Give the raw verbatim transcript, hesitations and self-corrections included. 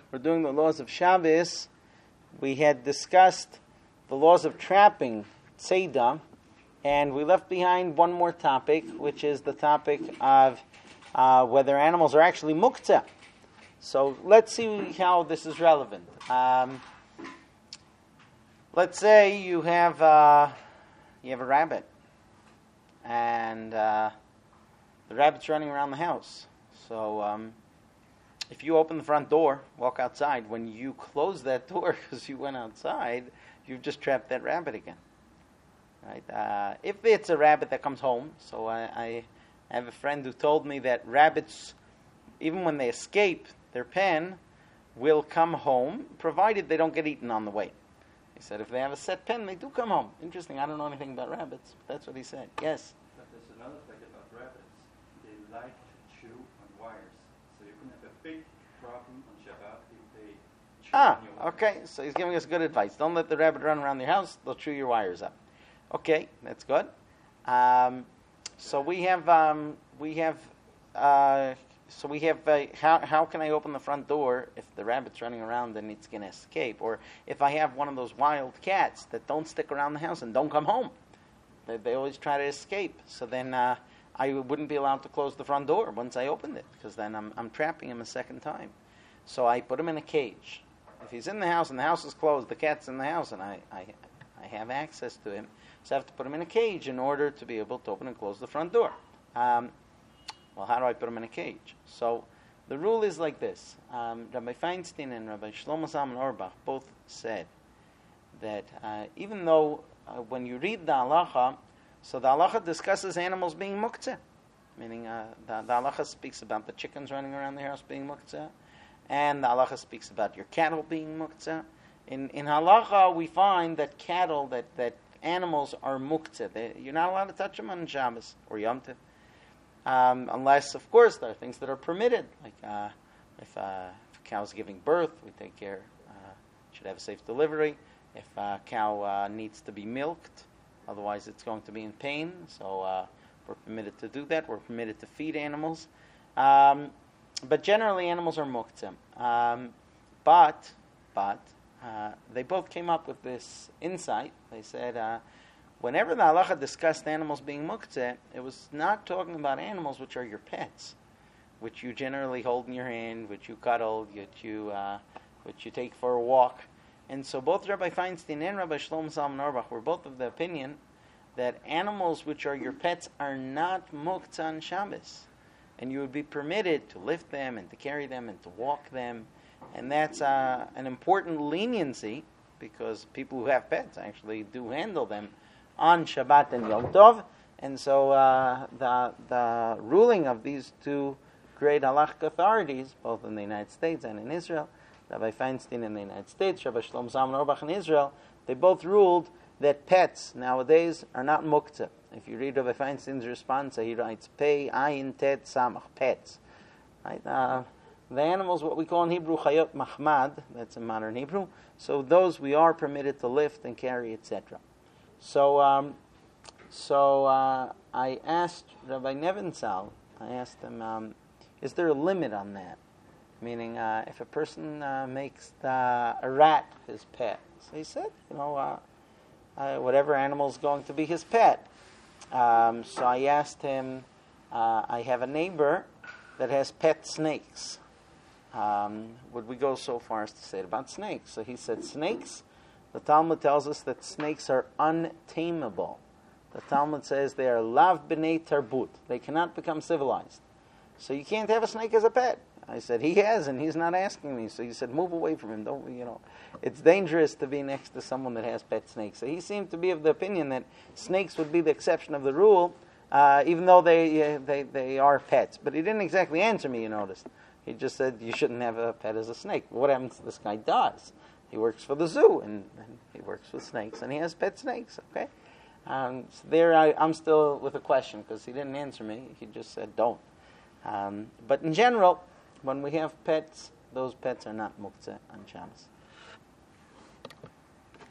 we're doing the laws of Shabbos. We had discussed the laws of trapping, tzeidah, and we left behind one more topic, which is the topic of uh, whether animals are actually muktzah. So let's see how this is relevant. Um, let's say you have uh, you have a rabbit, and uh, the rabbit's running around the house. So um, if you open the front door, walk outside, when you close that door because you went outside, you've just trapped that rabbit again. Right? Uh, if it's a rabbit that comes home, so I, I have a friend who told me that rabbits, even when they escape their pen, will come home, provided they don't get eaten on the way. He said if they have a set pen, they do come home. Interesting. I don't know anything about rabbits, but that's what he said. Yes? But there's another fact about rabbits. They like to chew on wires. So you can have a big problem on Shabbat if they chew Ah, on your wires. okay. So he's giving us good advice. Don't let the rabbit run around your house. They'll chew your wires up. Okay, that's good. Um, so we have, um, we have, uh, so we have. Uh, how how can I open the front door if the rabbit's running around and it's going to escape, or if I have one of those wild cats that don't stick around the house and don't come home? They, they always try to escape. So then uh, I wouldn't be allowed to close the front door once I opened it, because then I'm I'm trapping him a second time. So I put him in a cage. If he's in the house and the house is closed, the cat's in the house, and I I, I have access to him. So I have to put him in a cage in order to be able to open and close the front door. Um, well, how do I put him in a cage? So the rule is like this. Um, Rabbi Feinstein and Rabbi Shlomo Zalman Auerbach both said that uh, even though uh, when you read the halacha, so the halacha discusses animals being muktzah, meaning uh, the, the halacha speaks about the chickens running around the house being muktzah, and the halacha speaks about your cattle being muktzah. In in halacha, we find that cattle, that, that animals are muktzah. They, you're not allowed to touch them on Shabbos or Yom Tov, um, unless, of course, there are things that are permitted. Like uh, if, uh, if a cow's giving birth, we take care, uh, should have a safe delivery. If a cow uh, needs to be milked, otherwise it's going to be in pain. So uh, we're permitted to do that. We're permitted to feed animals. Um, but generally, animals are muktzah. Um, but, but, Uh, they both came up with this insight. They said, uh, whenever the halacha discussed animals being muktzeh, it was not talking about animals which are your pets, which you generally hold in your hand, which you cuddle, which you, uh, which you take for a walk. And so both Rabbi Feinstein and Rabbi Shlomo Zalman Auerbach were both of the opinion that animals which are your pets are not muktzeh on Shabbos. And you would be permitted to lift them and to carry them and to walk them. And that's uh, an important leniency, because people who have pets actually do handle them on Shabbat and Yom Tov. And so uh, the the ruling of these two great halachic authorities, both in the United States and in Israel, Rabbi Feinstein in the United States, Rabbi Shlomo Zalman Auerbach in Israel, they both ruled that pets nowadays are not muktzah. If you read Rabbi Feinstein's response, he writes, Pei, Ayin, Tet, Samach, pets. Right? Uh, The animals, what we call in Hebrew, chayot mahmad, that's in modern Hebrew. So those we are permitted to lift and carry, et cetera. So, um, so uh, I asked Rabbi Nebenzahl, I asked him, um, is there a limit on that? Meaning, uh, if a person uh, makes the, a rat his pet. So he said, you know, uh, uh, whatever animal is going to be his pet. Um, so I asked him, uh, I have a neighbor that has pet snakes. Um, would we go so far as to say it about snakes? So he said, snakes, the Talmud tells us that snakes are untamable. The Talmud says they are lav b'nei tarbut. They cannot become civilized. So you can't have a snake as a pet. I said, he has, and he's not asking me. So he said, move away from him. Don't, you know, it's dangerous to be next to someone that has pet snakes. So he seemed to be of the opinion that snakes would be the exception of the rule, uh, even though they, uh, they, they are pets. But he didn't exactly answer me, you noticed. He just said, you shouldn't have a pet as a snake. What happens? This guy does. He works for the zoo, and, and he works with snakes, and he has pet snakes, okay? Um, so there I, I'm still with a question, because he didn't answer me. He just said, don't. Um, but in general, when we have pets, those pets are not muktzeh on Shabbos.